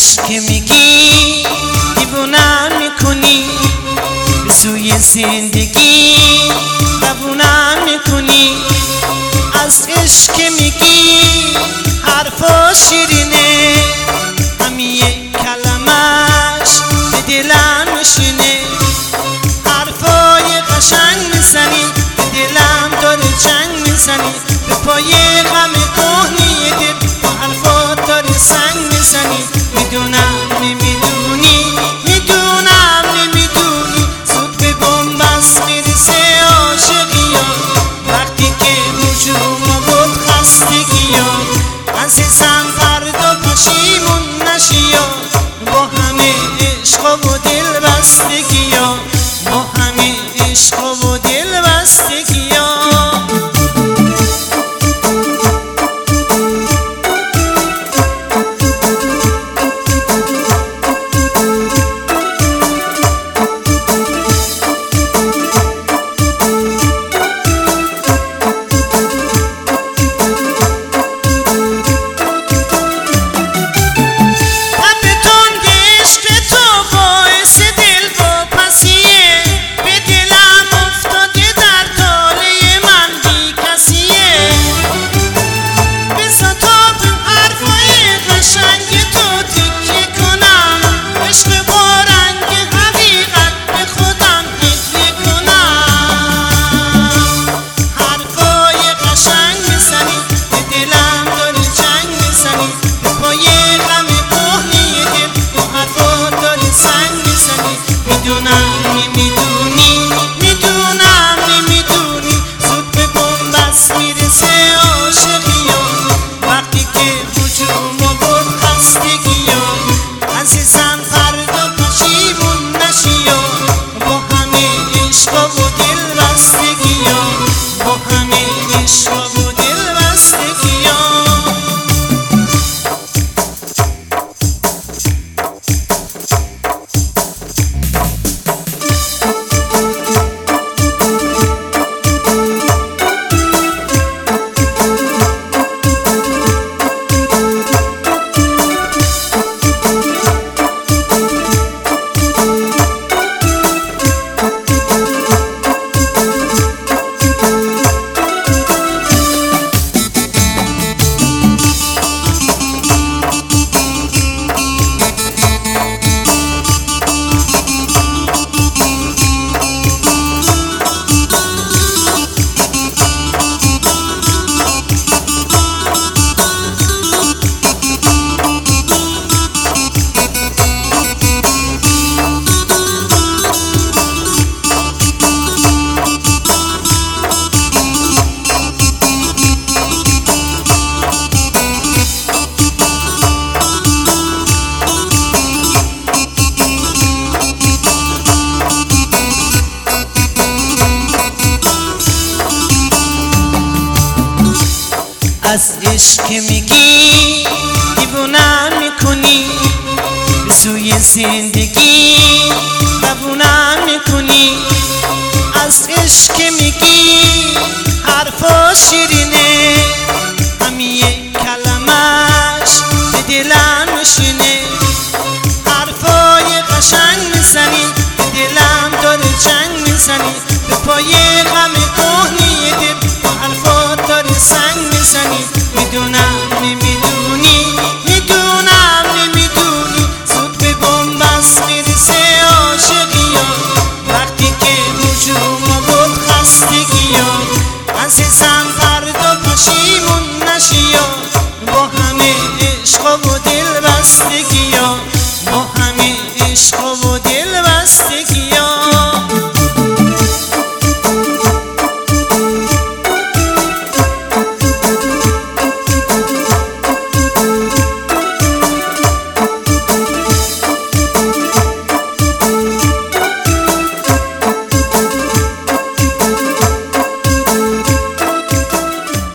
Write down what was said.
عشق که میگی دیوونم میکنی، به سوی زندگی روونم میکنی. از عشق که میگی حرفا شیرینه، همین یک کلمش به دلم میشینه. حرفای قشنگ میزنی به دلم داره جنگ میزنی، به پای غم کهنی دل با حرفات داره سنگ میزنی. میدونم نمیدونی، میدونم نمیدونی، زود به بنبست میرسه عاشقی ها، وقتی که هجوم بود خستگی ها. عزیزم فردا پشیمون نشی ها، با همه عشق و دل بستگی ها، با همه عشق و دل بستگی ها. از عشق که میگی دیوونم میکنی، به سوی زندگی روونم میکنی. از عشق که میگی حرفا شیرینه، همین یک کلمش به دلم میشینه. حرفای قشنگ میزنی به دلم داره جنگ میزنی، به پای غم کهنی دل با حرفات داره سنگ میزنی. میدونم نمیدونی، میدونم نمیدونی، زود به بنبست میرسه عاشقی ها، وقتی که هجوم بود خستگی ها. عزیزم فردا پشیمون نشی ها، با همه عشق و دل بستگی ها، با همه عشق و